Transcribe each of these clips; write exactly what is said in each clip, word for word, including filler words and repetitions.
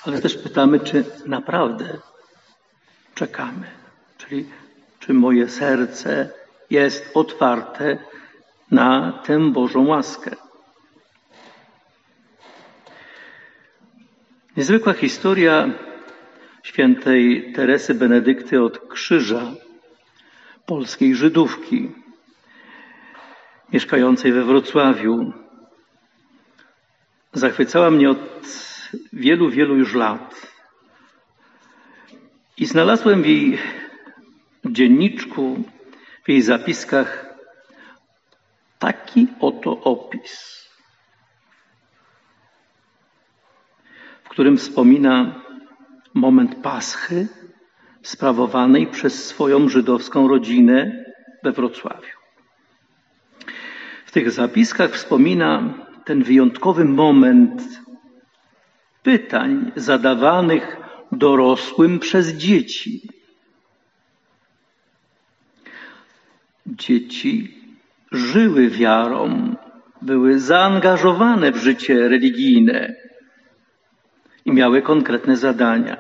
Ale też pytamy, czy naprawdę czekamy. Czyli czy moje serce jest otwarte na tę Bożą łaskę. Niezwykła historia świętej Teresy Benedykty od Krzyża, polskiej Żydówki, mieszkającej we Wrocławiu. Zachwycała mnie od wielu, wielu już lat. I znalazłem w jej dzienniczku, w jej zapiskach taki oto opis, w którym wspomina moment Paschy sprawowanej przez swoją żydowską rodzinę we Wrocławiu. W tych zapiskach wspomina ten wyjątkowy moment pytań zadawanych dorosłym przez dzieci. Dzieci żyły wiarą, były zaangażowane w życie religijne i miały konkretne zadania.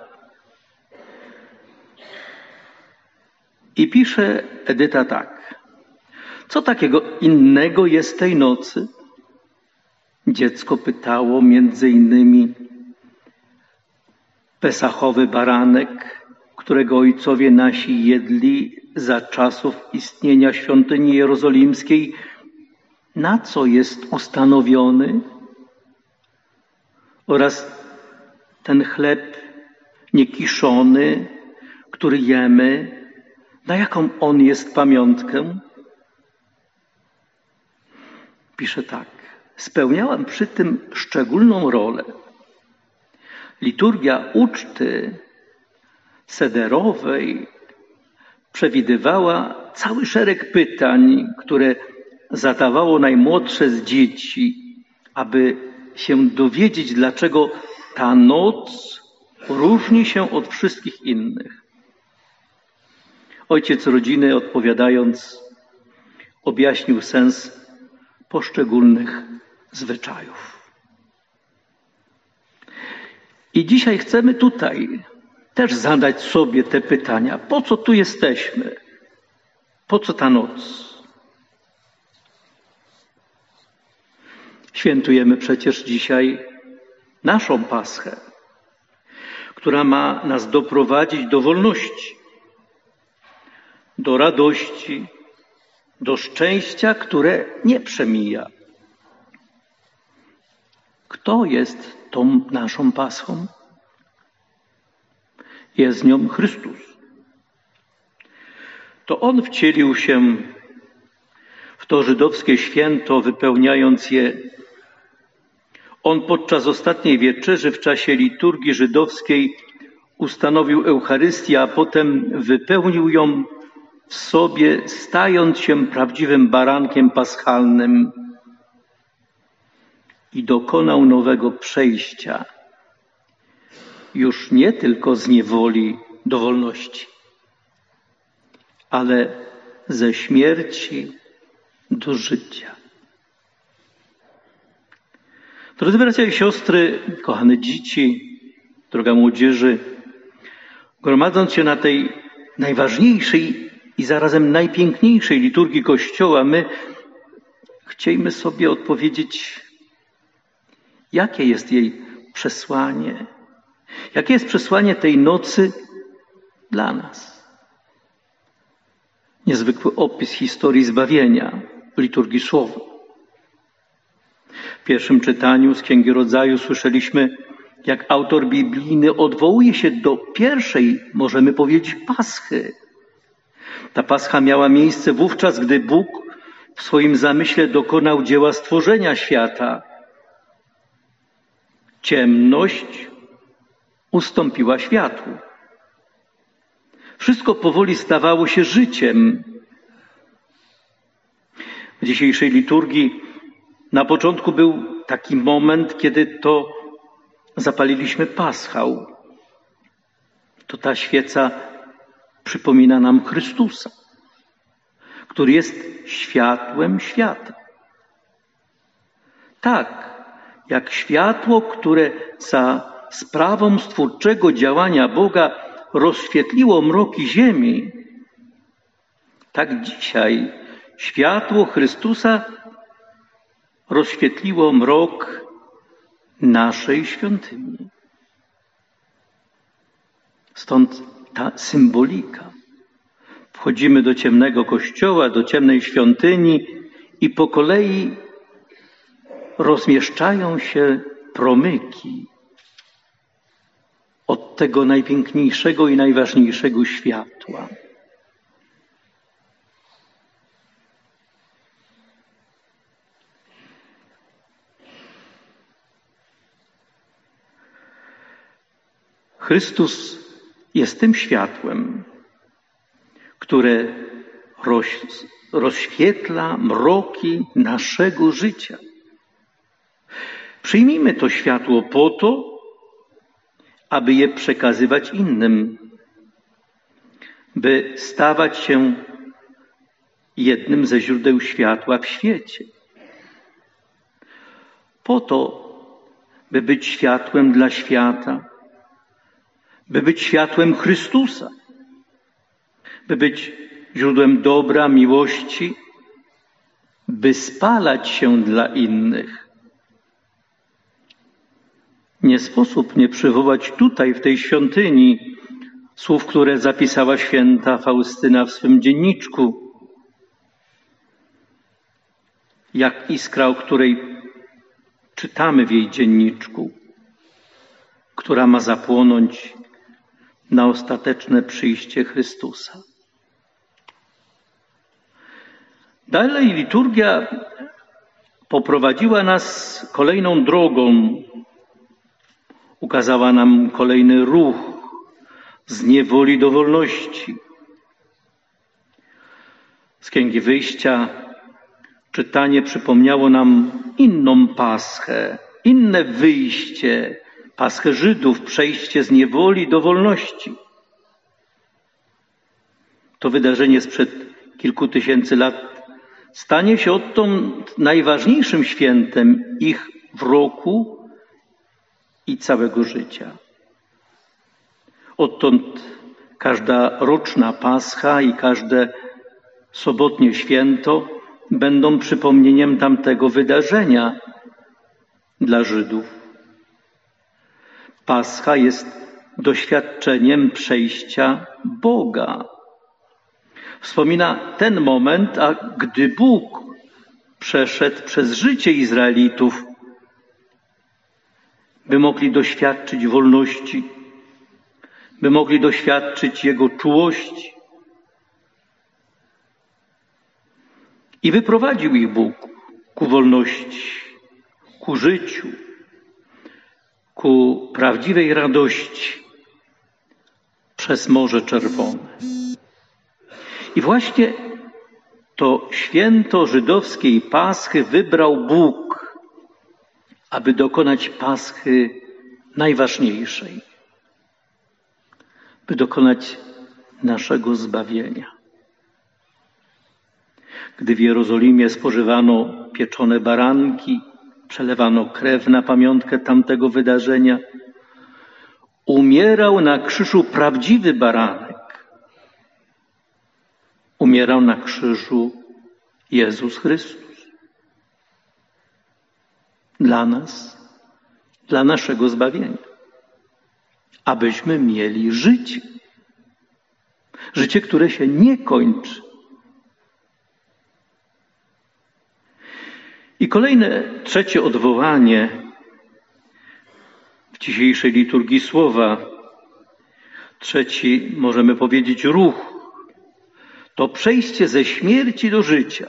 I pisze Edyta tak. Co takiego innego jest tej nocy? Dziecko pytało między innymi pesachowy baranek, którego ojcowie nasi jedli za czasów istnienia świątyni jerozolimskiej, na co jest ustanowiony? Oraz ten chleb niekiszony, który jemy, na jaką on jest pamiątkę? Pisze tak. Spełniałam przy tym szczególną rolę. Liturgia uczty sederowej przewidywała cały szereg pytań, które zadawało najmłodsze z dzieci, aby się dowiedzieć, dlaczego ta noc różni się od wszystkich innych. Ojciec rodziny, odpowiadając, objaśnił sens poszczególnych zwyczajów. I dzisiaj chcemy tutaj też zadać sobie te pytania. Po co tu jesteśmy? Po co ta noc? Świętujemy przecież dzisiaj naszą Paschę, która ma nas doprowadzić do wolności, do radości, do szczęścia, które nie przemija. Kto jest tą naszą Paschą? Jest nią Chrystus. To On wcielił się w to żydowskie święto, wypełniając je. On podczas ostatniej wieczerzy w czasie liturgii żydowskiej ustanowił Eucharystię, a potem wypełnił ją w sobie, stając się prawdziwym barankiem paschalnym i dokonał nowego przejścia, już nie tylko z niewoli do wolności, ale ze śmierci do życia. Drodzy bracia i siostry, kochane dzieci, droga młodzieży, gromadząc się na tej najważniejszej i zarazem najpiękniejszej liturgii Kościoła, my chcielibyśmy sobie odpowiedzieć, jakie jest jej przesłanie, jakie jest przesłanie tej nocy dla nas. Niezwykły opis historii zbawienia w liturgii Słowa. W pierwszym czytaniu z Księgi Rodzaju słyszeliśmy, jak autor biblijny odwołuje się do pierwszej, możemy powiedzieć, Paschy. Ta Pascha miała miejsce wówczas, gdy Bóg w swoim zamyśle dokonał dzieła stworzenia świata. Ciemność ustąpiła światłu. Wszystko powoli stawało się życiem. W dzisiejszej liturgii na początku był taki moment, kiedy to zapaliliśmy paschał. To ta świeca przypomina nam Chrystusa, który jest światłem świata. Tak, jak światło, które za sprawą stwórczego działania Boga rozświetliło mroki ziemi, tak dzisiaj światło Chrystusa rozświetliło mrok naszej świątyni. Stąd ta symbolika. Wchodzimy do ciemnego kościoła, do ciemnej świątyni i po kolei rozmieszczają się promyki od tego najpiękniejszego i najważniejszego światła. Chrystus jest tym światłem, które roz, rozświetla mroki naszego życia. Przyjmijmy to światło po to, aby je przekazywać innym, by stawać się jednym ze źródeł światła w świecie. Po to, by być światłem dla świata, by być światłem Chrystusa, by być źródłem dobra, miłości, by spalać się dla innych. Nie sposób nie przywołać tutaj, w tej świątyni, słów, które zapisała święta Faustyna w swym dzienniczku. Jak iskra, o której czytamy w jej dzienniczku, która ma zapłonąć na ostateczne przyjście Chrystusa. Dalej liturgia poprowadziła nas kolejną drogą, ukazała nam kolejny ruch z niewoli do wolności. Z Księgi Wyjścia czytanie przypomniało nam inną Paschę, inne wyjście, Paschę Żydów, przejście z niewoli do wolności. To wydarzenie sprzed kilku tysięcy lat stanie się odtąd najważniejszym świętem ich w roku i całego życia. Odtąd każda roczna Pascha i każde sobotnie święto będą przypomnieniem tamtego wydarzenia dla Żydów. Pascha jest doświadczeniem przejścia Boga. Wspomina ten moment, a gdy Bóg przeszedł przez życie Izraelitów, by mogli doświadczyć wolności, by mogli doświadczyć Jego czułości. I wyprowadził ich Bóg ku wolności, ku życiu, ku prawdziwej radości przez Morze Czerwone. I właśnie to święto żydowskiej Paschy wybrał Bóg, aby dokonać Paschy najważniejszej, by dokonać naszego zbawienia. Gdy w Jerozolimie spożywano pieczone baranki, przelewano krew na pamiątkę tamtego wydarzenia, umierał na krzyżu prawdziwy baranek. Umierał na krzyżu Jezus Chrystus. Dla nas, dla naszego zbawienia. Abyśmy mieli życie. Życie, które się nie kończy. I kolejne, trzecie odwołanie w dzisiejszej liturgii słowa, trzeci, możemy powiedzieć, ruch, to przejście ze śmierci do życia.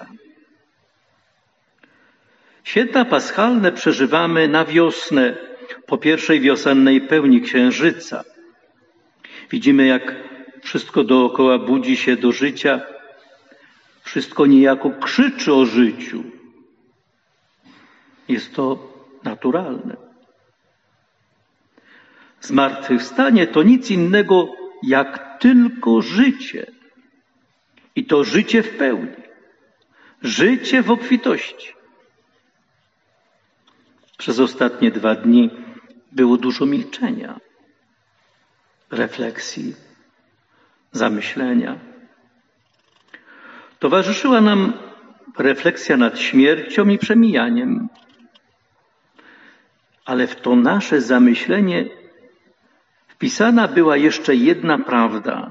Święta paschalne przeżywamy na wiosnę, po pierwszej wiosennej pełni księżyca. Widzimy, jak wszystko dookoła budzi się do życia, wszystko niejako krzyczy o życiu. Jest to naturalne. Zmartwychwstanie to nic innego jak tylko życie. I to życie w pełni. Życie w obfitości. Przez ostatnie dwa dni było dużo milczenia, refleksji, zamyślenia. Towarzyszyła nam refleksja nad śmiercią i przemijaniem. Ale w to nasze zamyślenie wpisana była jeszcze jedna prawda,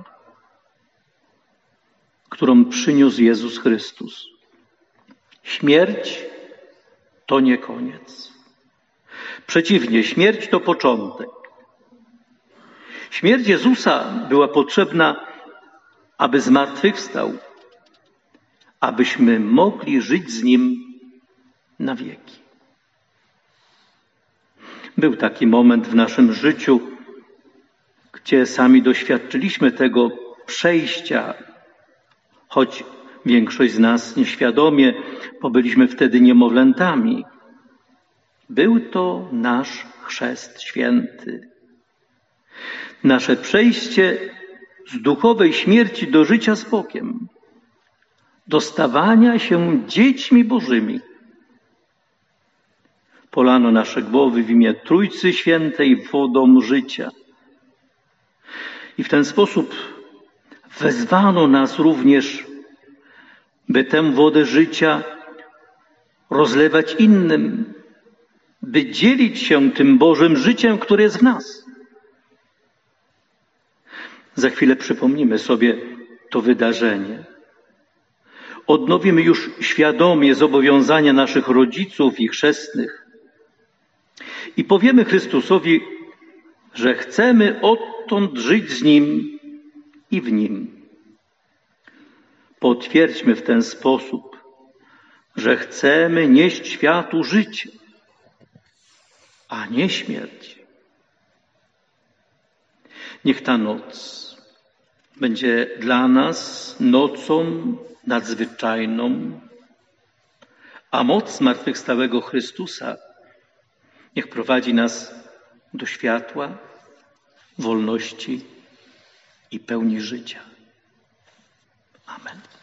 którą przyniósł Jezus Chrystus. Śmierć to nie koniec. Przeciwnie, śmierć to początek. Śmierć Jezusa była potrzebna, aby zmartwychwstał, abyśmy mogli żyć z Nim na wieki. Był taki moment w naszym życiu, gdzie sami doświadczyliśmy tego przejścia, choć większość z nas nieświadomie, bo byliśmy wtedy niemowlętami. Był to nasz chrzest święty. Nasze przejście z duchowej śmierci do życia z Bogiem, do stawania się dziećmi Bożymi. Polano nasze głowy w imię Trójcy Świętej wodą życia. I w ten sposób wezwano nas również, by tę wodę życia rozlewać innym, by dzielić się tym Bożym życiem, które jest w nas. Za chwilę przypomnimy sobie to wydarzenie. Odnowimy już świadomie zobowiązania naszych rodziców i chrzestnych i powiemy Chrystusowi, że chcemy odtąd żyć z Nim i w Nim. Potwierdźmy w ten sposób, że chcemy nieść światu życie, a nie śmierć. Niech ta noc będzie dla nas nocą nadzwyczajną, a moc zmartwychwstałego Chrystusa niech prowadzi nas do światła, wolności i pełni życia. Amen.